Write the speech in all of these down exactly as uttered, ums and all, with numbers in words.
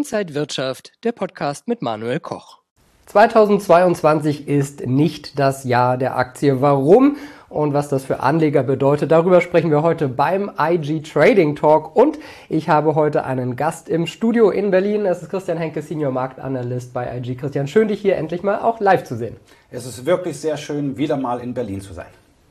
Inside Wirtschaft, der Podcast mit Manuel Koch. zweitausendzweiundzwanzig ist nicht das Jahr der Aktie. Warum und was das für Anleger bedeutet, darüber sprechen wir heute beim I G Trading Talk. Und ich habe heute einen Gast im Studio in Berlin. Es ist Christian Henke, Senior Marktanalyst bei I G. Christian, schön, dich hier endlich mal auch live zu sehen. Es ist wirklich sehr schön, wieder mal in Berlin zu sein.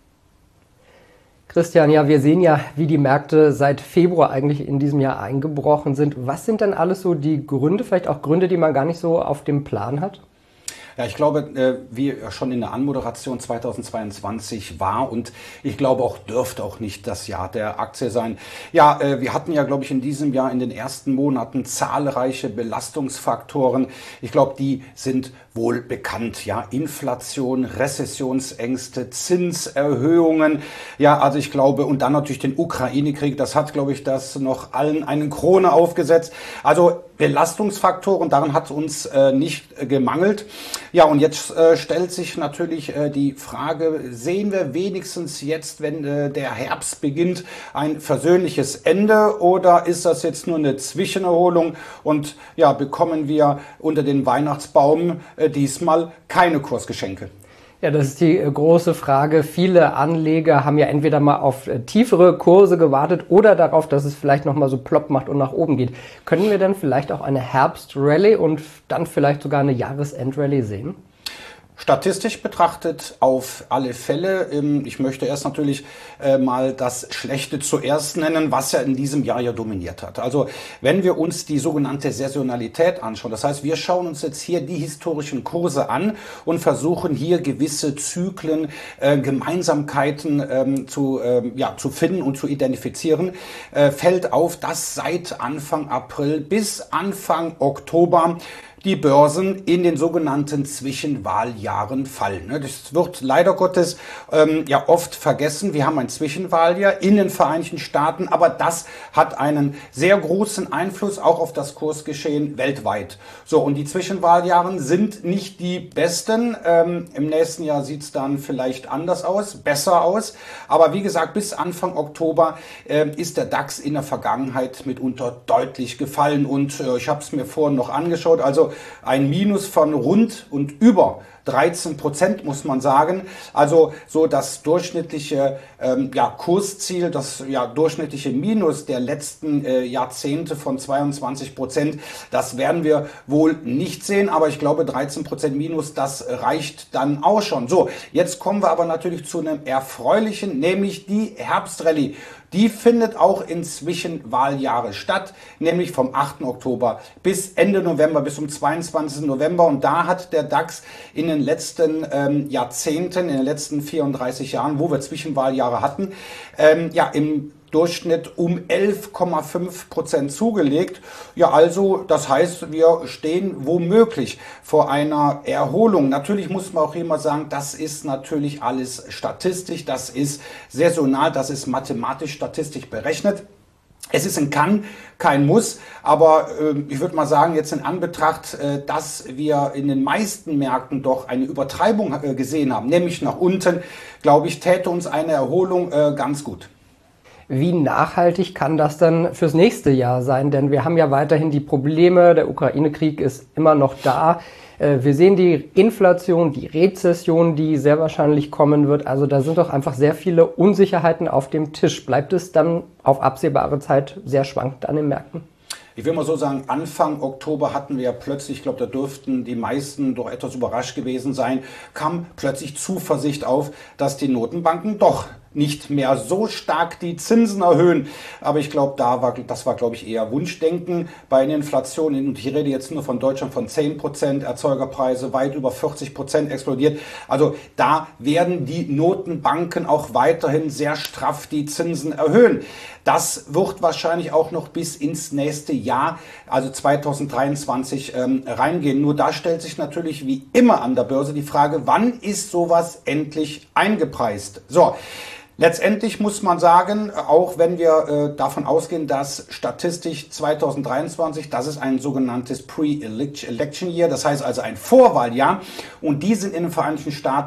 Christian, ja, wir sehen ja, wie die Märkte seit Februar eigentlich in diesem Jahr eingebrochen sind. Was sind denn alles so die Gründe, vielleicht auch Gründe, die man gar nicht so auf dem Plan hat? Ja, ich glaube, wie schon in der Anmoderation zweitausendzweiundzwanzig war und ich glaube auch dürfte auch nicht das Jahr der Aktie sein. Ja, wir hatten ja, glaube ich, in diesem Jahr in den ersten Monaten zahlreiche Belastungsfaktoren. Ich glaube, die sind wohl bekannt. Ja, Inflation, Rezessionsängste, Zinserhöhungen. Ja, also ich glaube, und dann natürlich den Ukraine-Krieg. Das hat, glaube ich, das noch allen eine Krone aufgesetzt. Also Belastungsfaktoren, daran hat uns äh, nicht äh, gemangelt. Ja, und jetzt äh, stellt sich natürlich äh, die Frage, sehen wir wenigstens jetzt, wenn äh, der Herbst beginnt, ein versöhnliches Ende oder ist das jetzt nur eine Zwischenerholung und ja, bekommen wir unter den Weihnachtsbaum äh, diesmal keine Kursgeschenke? Ja, das ist die große Frage. Viele Anleger haben ja entweder mal auf tiefere Kurse gewartet oder darauf, dass es vielleicht nochmal so plopp macht und nach oben geht. Können wir dann vielleicht auch eine Herbstrallye und dann vielleicht sogar eine Jahresendrallye sehen? Statistisch betrachtet auf alle Fälle. Ich möchte erst natürlich mal das Schlechte zuerst nennen, was ja in diesem Jahr ja dominiert hat. Also wenn wir uns die sogenannte Saisonalität anschauen, das heißt, wir schauen uns jetzt hier die historischen Kurse an und versuchen hier gewisse Zyklen, äh, Gemeinsamkeiten ähm, zu, ähm, ja, zu finden und zu identifizieren, äh, fällt auf, dass seit Anfang April bis Anfang Oktober die Börsen in den sogenannten Zwischenwahljahren fallen. Das wird leider Gottes ähm, ja oft vergessen. Wir haben ein Zwischenwahljahr in den Vereinigten Staaten, aber das hat einen sehr großen Einfluss auch auf das Kursgeschehen weltweit. So, und die Zwischenwahljahre sind nicht die besten. Ähm, im nächsten Jahr sieht es dann vielleicht anders aus, besser aus. Aber wie gesagt, bis Anfang Oktober äh, ist der DAX in der Vergangenheit mitunter deutlich gefallen. Und äh, ich habe es mir vorhin noch angeschaut, also ein Minus von rund und über dreizehn Prozent, muss man sagen. Also so das durchschnittliche ähm, ja, Kursziel, das ja, durchschnittliche Minus der letzten äh, Jahrzehnte von zweiundzwanzig Prozent, das werden wir wohl nicht sehen. Aber ich glaube, dreizehn Prozent Minus, das reicht dann auch schon. So, jetzt kommen wir aber natürlich zu einem erfreulichen, nämlich die Herbstrallye. Die findet auch in Zwischenwahljahre statt, nämlich vom achten Oktober bis Ende November, bis zum zweiundzwanzigsten November. Und da hat der DAX in den letzten ähm, Jahrzehnten, in den letzten vierunddreißig Jahren, wo wir Zwischenwahljahre hatten, ähm, ja im Durchschnitt um elf Komma fünf Prozent zugelegt. Ja, also das heißt, wir stehen womöglich vor einer Erholung. Natürlich muss man auch immer sagen, das ist natürlich alles statistisch, das ist saisonal, das ist mathematisch statistisch berechnet. Es ist ein Kann, kein Muss, aber äh, ich würde mal sagen, jetzt in Anbetracht, äh, dass wir in den meisten Märkten doch eine Übertreibung äh, gesehen haben, nämlich nach unten, glaube ich, täte uns eine Erholung äh, ganz gut. Wie nachhaltig kann das dann fürs nächste Jahr sein? Denn wir haben ja weiterhin die Probleme, der Ukraine-Krieg ist immer noch da. Wir sehen die Inflation, die Rezession, die sehr wahrscheinlich kommen wird. Also da sind doch einfach sehr viele Unsicherheiten auf dem Tisch. Bleibt es dann auf absehbare Zeit sehr schwankend an den Märkten? Ich will mal so sagen, Anfang Oktober hatten wir ja plötzlich, ich glaube, da dürften die meisten doch etwas überrascht gewesen sein, kam plötzlich Zuversicht auf, dass die Notenbanken doch nicht mehr so stark die Zinsen erhöhen. Aber ich glaube, da war, das war, glaube ich, eher Wunschdenken bei einer Inflation. Und ich rede jetzt nur von Deutschland von zehn Prozent, Erzeugerpreise weit über vierzig Prozent explodiert. Also da werden die Notenbanken auch weiterhin sehr straff die Zinsen erhöhen. Das wird wahrscheinlich auch noch bis ins nächste Jahr, also zweitausenddreiundzwanzig, ähm, reingehen. Nur da stellt sich natürlich wie immer an der Börse die Frage, wann ist sowas endlich eingepreist? So. Letztendlich muss man sagen, auch wenn wir äh, davon ausgehen, dass statistisch zweitausenddreiundzwanzig, das ist ein sogenanntes Pre-Election Year, das heißt also ein Vorwahljahr, und die sind in den Vereinigten Staaten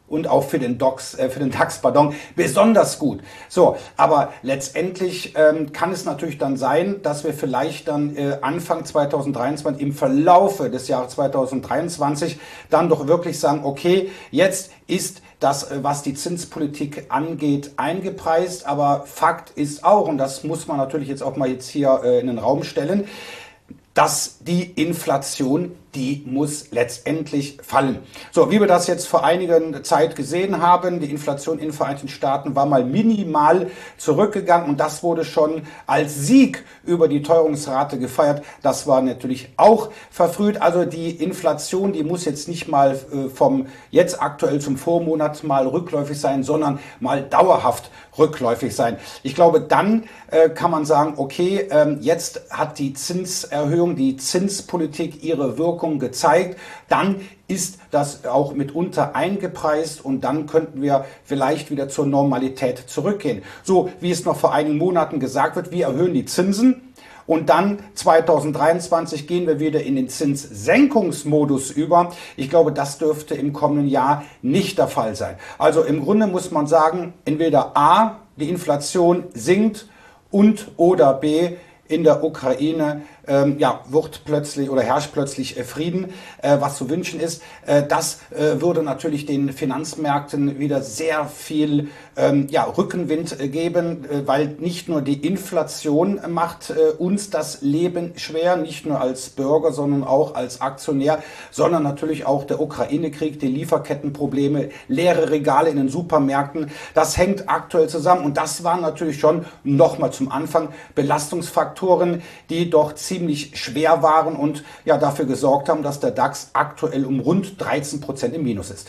und auch für den DAX, äh, für den DAX, pardon, besonders gut. So, aber letztendlich ähm, kann es natürlich dann sein, dass wir vielleicht dann äh, Anfang zweitausenddreiundzwanzig im Verlaufe des Jahres zweitausenddreiundzwanzig dann doch wirklich sagen, okay, jetzt ist das, was die Zinspolitik angeht, eingepreist. Aber Fakt ist auch, und das muss man natürlich jetzt auch mal jetzt hier äh, in den Raum stellen, dass die Inflation, die muss letztendlich fallen. So, wie wir das jetzt vor einiger Zeit gesehen haben, die Inflation in den Vereinigten Staaten war mal minimal zurückgegangen und das wurde schon als Sieg über die Teuerungsrate gefeiert. Das war natürlich auch verfrüht. Also die Inflation, die muss jetzt nicht mal vom jetzt aktuell zum Vormonat mal rückläufig sein, sondern mal dauerhaft rückläufig sein. Ich glaube, dann äh, kann man sagen, okay, ähm, jetzt hat die Zinserhöhung, die Zinspolitik ihre Wirkung gezeigt, dann ist das auch mitunter eingepreist und dann könnten wir vielleicht wieder zur Normalität zurückgehen. So wie es noch vor einigen Monaten gesagt wird, wir erhöhen die Zinsen und dann zweitausenddreiundzwanzig gehen wir wieder in den Zinssenkungsmodus über. Ich glaube, das dürfte im kommenden Jahr nicht der Fall sein. Also im Grunde muss man sagen, entweder A, die Inflation sinkt und oder B, in der Ukraine ähm, ja, wird plötzlich oder herrscht plötzlich äh, Frieden, äh, was zu wünschen ist. Äh, das äh, würde natürlich den Finanzmärkten wieder sehr viel ähm, ja, Rückenwind äh, geben, äh, weil nicht nur die Inflation macht äh, uns das Leben schwer, nicht nur als Bürger, sondern auch als Aktionär, sondern natürlich auch der Ukraine-Krieg, die Lieferkettenprobleme, leere Regale in den Supermärkten. Das hängt aktuell zusammen und das waren natürlich schon nochmal zum Anfang Belastungsfaktoren, die doch ziemlich ziemlich schwer waren und ja dafür gesorgt haben, dass der DAX aktuell um rund dreizehn Prozent im Minus ist.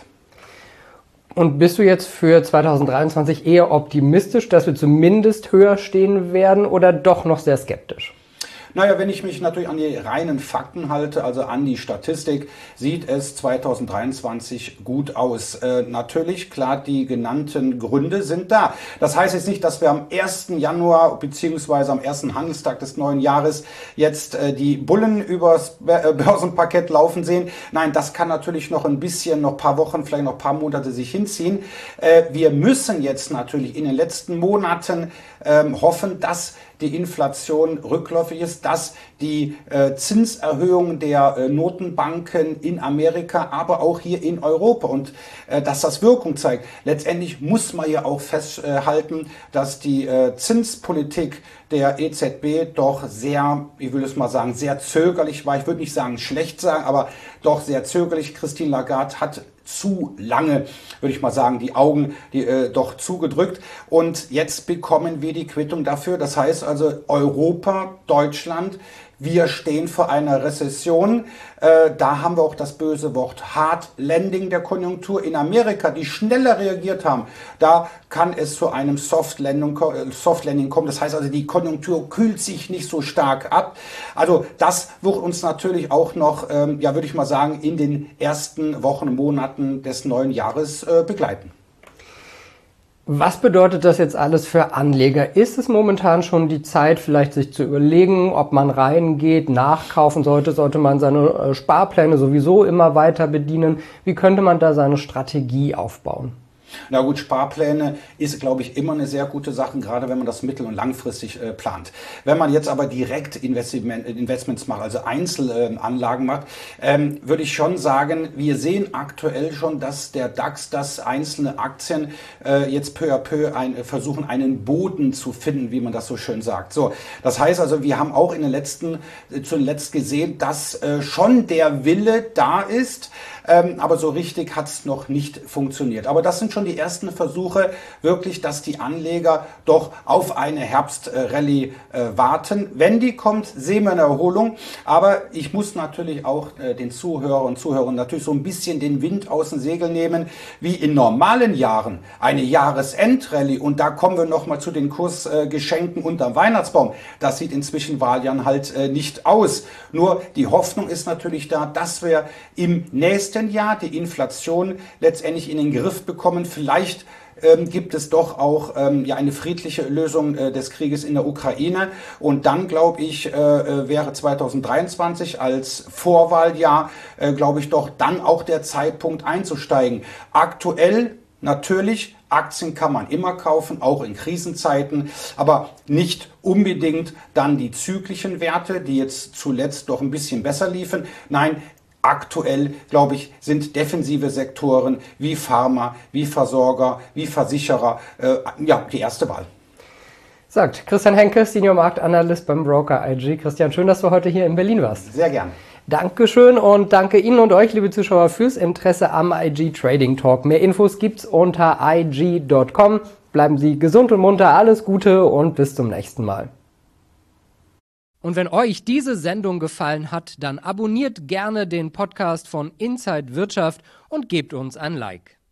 Und bist du jetzt für zweitausenddreiundzwanzig eher optimistisch, dass wir zumindest höher stehen werden oder doch noch sehr skeptisch? Naja, wenn ich mich natürlich an die reinen Fakten halte, also an die Statistik, sieht es zweitausenddreiundzwanzig gut aus. Äh, natürlich, klar, die genannten Gründe sind da. Das heißt jetzt nicht, dass wir am ersten Januar beziehungsweise am ersten Handelstag des neuen Jahres jetzt äh, die Bullen übers Börsenparkett laufen sehen. Nein, das kann natürlich noch ein bisschen, noch ein paar Wochen, vielleicht noch ein paar Monate sich hinziehen. Äh, wir müssen jetzt natürlich in den letzten Monaten ähm, hoffen, dass die Inflation rückläufig ist, dass die äh, Zinserhöhung der äh, Notenbanken in Amerika, aber auch hier in Europa und äh, dass das Wirkung zeigt. Letztendlich muss man ja auch festhalten, dass die äh, Zinspolitik der E Z B doch sehr, ich will es mal sagen, sehr zögerlich war. Ich würde nicht sagen schlecht sagen, aber doch sehr zögerlich. Christine Lagarde hat zu lange, würde ich mal sagen, die Augen die, äh, doch zugedrückt. Und jetzt bekommen wir die Quittung dafür. Das heißt also Europa, Deutschland, wir stehen vor einer Rezession. Äh, da haben wir auch das böse Wort Hard Landing der Konjunktur. In Amerika, die schneller reagiert haben, da kann es zu einem Soft Landing, Soft Landing kommen. Das heißt also, die Konjunktur kühlt sich nicht so stark ab. Also das wird uns natürlich auch noch, ähm, ja würde ich mal sagen, in den ersten Wochen, Monaten des neuen Jahres äh, begleiten. Was bedeutet das jetzt alles für Anleger? Ist es momentan schon die Zeit, vielleicht sich zu überlegen, ob man reingeht, nachkaufen sollte? Sollte man seine Sparpläne sowieso immer weiter bedienen? Wie könnte man da seine Strategie aufbauen? Na gut, Sparpläne ist, glaube ich, immer eine sehr gute Sache, gerade wenn man das mittel- und langfristig äh, plant. Wenn man jetzt aber direkt Investment, Investments macht, also Einzelanlagen äh, macht, ähm, würde ich schon sagen, wir sehen aktuell schon, dass der DAX, dass einzelne Aktien äh, jetzt peu à peu ein, äh, versuchen, einen Boden zu finden, wie man das so schön sagt. So, das heißt also, wir haben auch in den letzten, äh, zuletzt gesehen, dass äh, schon der Wille da ist, ähm, aber so richtig hat es noch nicht funktioniert. Aber das sind schon die ersten Versuche, wirklich, dass die Anleger doch auf eine Herbstrallye äh, warten. Wenn die kommt, sehen wir eine Erholung. Aber ich muss natürlich auch äh, den Zuhörer und Zuhörern natürlich so ein bisschen den Wind aus den Segeln nehmen, wie in normalen Jahren eine Jahresendrallye. Und da kommen wir nochmal zu den Kursgeschenken äh, unterm Weihnachtsbaum. Das sieht inzwischen Wahljahren halt äh, nicht aus. Nur die Hoffnung ist natürlich da, dass wir im nächsten nächsten Jahr die Inflation letztendlich in den Griff bekommen. Vielleicht ähm, gibt es doch auch ähm, ja eine friedliche Lösung äh, des Krieges in der Ukraine. Und dann, glaube ich, äh, wäre zweitausenddreiundzwanzig als Vorwahljahr, äh, glaube ich, doch dann auch der Zeitpunkt einzusteigen. Aktuell natürlich, Aktien kann man immer kaufen, auch in Krisenzeiten, aber nicht unbedingt dann die zyklischen Werte, die jetzt zuletzt doch ein bisschen besser liefen. Nein, aktuell, glaube ich, sind defensive Sektoren wie Pharma, wie Versorger, wie Versicherer äh, ja, die erste Wahl. Sagt Christian Henke, Senior Marktanalyst beim Broker I G. Christian, schön, dass du heute hier in Berlin warst. Sehr gern. Dankeschön und danke Ihnen und euch, liebe Zuschauer, fürs Interesse am I G Trading Talk. Mehr Infos gibt's unter i g punkt com. Bleiben Sie gesund und munter, alles Gute und bis zum nächsten Mal. Und wenn euch diese Sendung gefallen hat, dann abonniert gerne den Podcast von Inside Wirtschaft und gebt uns ein Like.